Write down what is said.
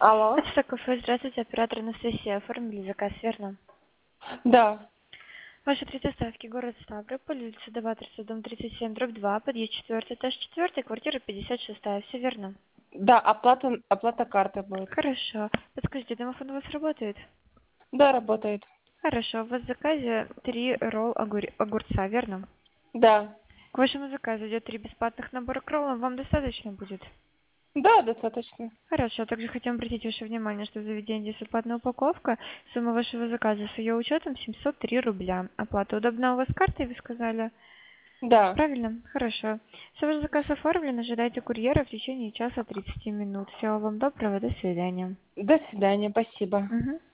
Алло. Это кафе. Здравствуйте, оператор Анастасия. Оформили заказ, верно? Да. Ваш адрес доставки: город Ставрополь, улица Доваторца, дом 37, дробь 2, подъезд 4, этаж 4, квартира 56. Все верно? Да, оплата картой будет. Хорошо. Подскажите, домофон у вас работает? Да, работает. Хорошо. У вас в заказе 3 ролл огурца, верно? Да. К вашему заказу идет 3 бесплатных набора к роллам. Вам достаточно будет? Да, достаточно. Хорошо. Также хотим обратить ваше внимание, что в заведении здесь бесплатная упаковка. Сумма вашего заказа с ее учетом 703 рубля. Оплата удобна у вас картой, вы сказали? Да. Правильно? Хорошо. Все, ваш заказ оформлен. Ожидайте курьера в течение часа 30 минут. Всего вам доброго. До свидания. До свидания, спасибо. Мгм.